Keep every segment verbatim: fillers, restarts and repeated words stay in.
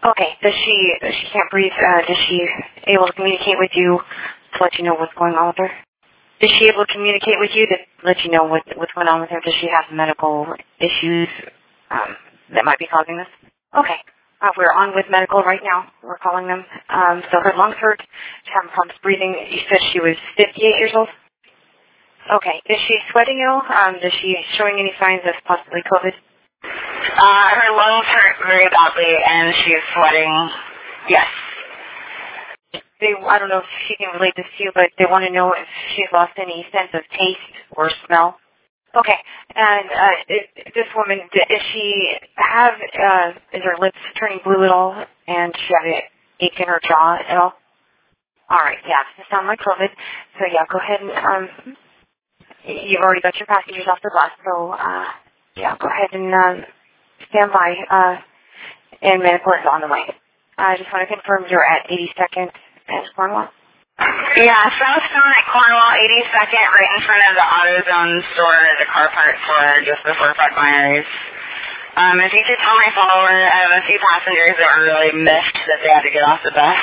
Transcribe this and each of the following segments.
Okay. Does she, she can't breathe, uh, does she able to communicate with you to let you know what's going on with her? Is she able to communicate with you to let you know what, what's going on with her? Does she have medical issues um, that might be causing this? Okay. Uh, we're on with medical right now. We're calling them. Um, so her lungs hurt. She's having problems breathing. You said she was fifty-eight years old? Okay. Is she sweating at all? Um, is she showing any signs of possibly COVID? Uh, her lungs hurt very badly, and she's sweating. Yes. They, I don't know if she can relate this to you, but they want to know if she's lost any sense of taste or smell. Okay. And uh, it, this woman, does she have, uh, is her lips turning blue at all? And does she have an ache in her jaw at all? All right. Yeah. It sounds like COVID. So, yeah, go ahead and, um, you've already got your passengers off the bus. So, uh, yeah, go ahead and uh, stand by. Uh, and medical is on the way. I just want to confirm you're at eighty-second and Cornwall. Yeah, Southstone at Cornwall, eighty-second, right in front of the AutoZone store, the car parts store, just before Fred Meyer's. Um, if you could tell my follower, I have a few passengers that were really miffed that they had to get off the bus.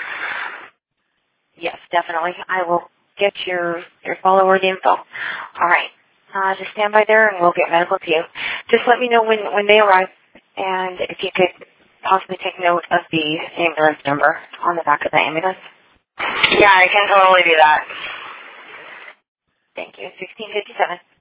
Yes, definitely. I will get your, your follower the info. All right. Uh, just stand by there and we'll get medical to you. Just let me know when, when they arrive, and if you could possibly take note of the ambulance number on the back of the ambulance. Yeah, I can totally do that. Thank you. sixteen fifty-seven.